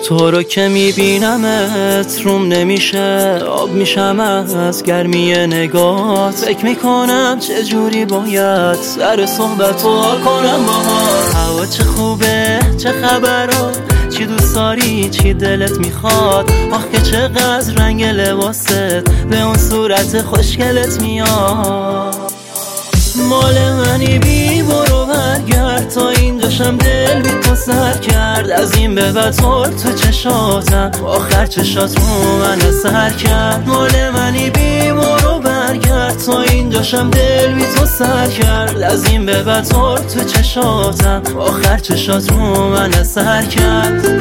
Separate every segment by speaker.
Speaker 1: تو رو که میبینمت روم نمیشه، آب میشم از گرمی نگات. فکر میکنم چجوری باید سر صحبت وا کنم باهات. هوا چه خوبه، چه خبرها، چی دوست داری، چی دلت میخواد. آخ که چقدر رنگ لباست به اون صورت خوشگلت میاد. مال منی بی برو برگرد، تا اینجاشم دل بی تو سر کرد. از این به بعد تو چشاتم، آخر چشات رو من سر کرد. مال منی بی برو برگرد، تا اینجاشم دل بی تو سر کرد. از این به بعد تو چشاتم، آخر چشات رو من سر کرد.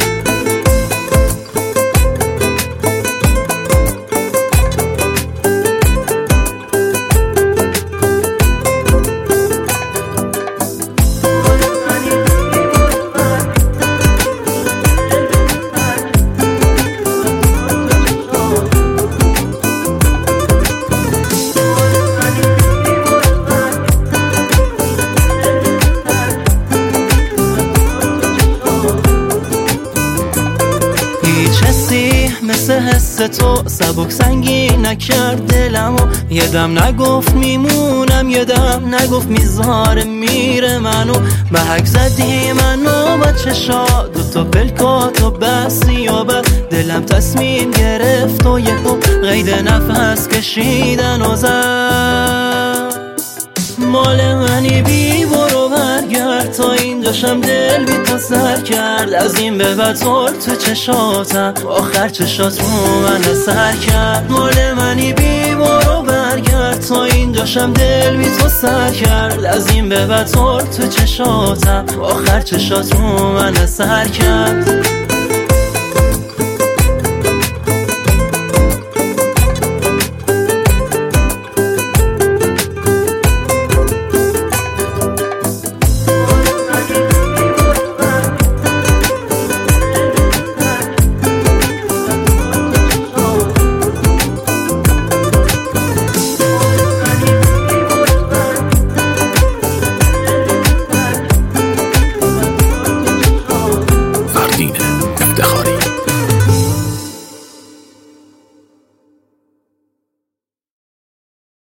Speaker 1: مثل حس تو سبک سنگین نکرد دلمو. یه دم نگفت میمونم، یه دم نگفت میذاره میره منو. محک زدی منو با چشات، دوتا پلکاتو بس یابد. دلم تصمیم گرفت و یهو قید نفس کشیدن و زد. مال منی بی برو برگرد، تا اینجاشم دل بی تو سر کرد. از این به بعد تو چشاتم، آخر چشات رو من سر کرد. مال منی بی برو برگرد، تا اینجاشم دل بی تو سر کرد. از این به بعد تو چشاتم، آخر چشات رو من سر کرد.